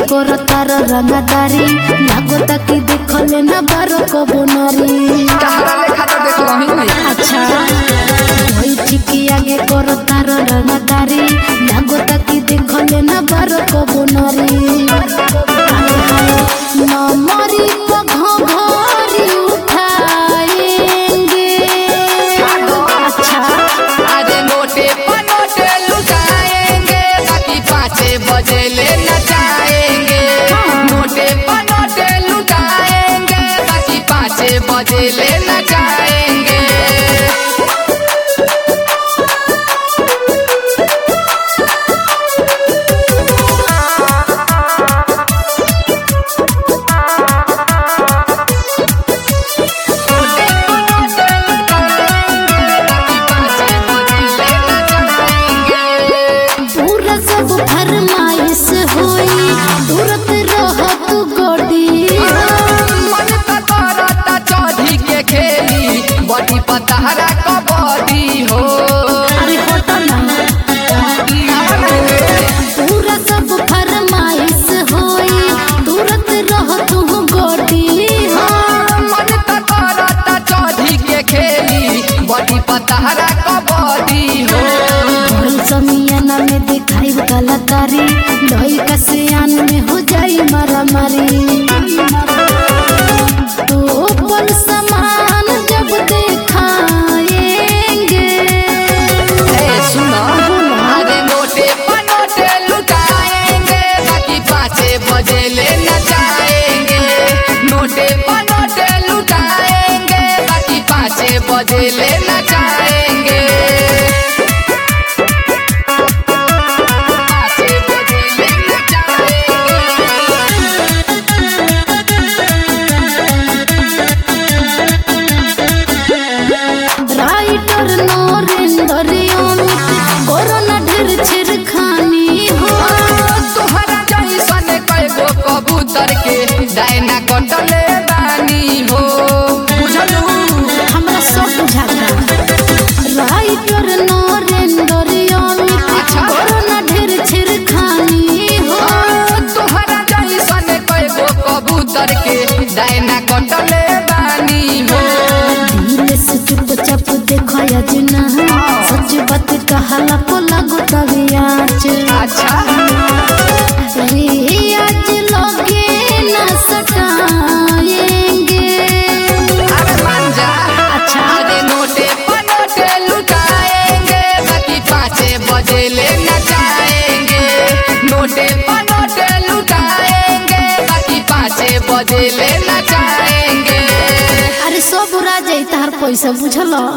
करो तार रंगदारी लागो ताकि देखले ना बारो को बोनारी कहारा लेखा तो देख रही नहीं। अच्छा कोई चिकी आगे करो तार रंगदारी लागो ताकि देखले ना बारो को बोनारी मामरी को घोरी उठाएंगे। अच्छा अरे नोटे पर नोटे लुटाएंगे बाकी 5 बजे ले नचाएंगे। नोटे पर नोटे लुटाएंगे बाकी 5 बजे ले नचाएंगे। फरमाइश होई दूरत रह तू गोडी मन करता चौधी के खेली बड़ी पतहरा कबड्डी हो। अरे होता ना पूरा सब फरमाइश होई दूरत रह तू गोडी हो। मन करता चौधी के खेली बड़ी पतहरा कबड्डी हो। समियाना में दिखाई कलाकारी नई का सियान में हो जाई मारामारी तो पल समान जब दिखाएंगे। सुनो अरे नोटे पर नोटे लुटाएंगे बाकी 5 बजे ले नचाएंगे। नोटे पर नोटे लुटाएंगे बाकी 5 बजे ले नचाएंगे। कबूतर के डायना कटले बानी हो बुझलू हमरा सब बुझाता राइटर नरेंद्र अमित कोरोना ढेर छिरखानी हो। तोहरा जैसन कएगो कबूतर के डायना कटले बानी हो। दिल से चुपचाप देखो अजना सच बात कहला को लागो तभी आज। अच्छा आज लोगे न सताएंगे। अरे मान जा। अच्छा अरे नोटे पर नोटे लुटाएंगे बाकी 5 बजे ले नचाएंगे। नोटे पर नोटे लुटाएंगे बाकी 5 बजे ले नचाएंगे। अरे सब बुरा जाई तार पैसा बुझल।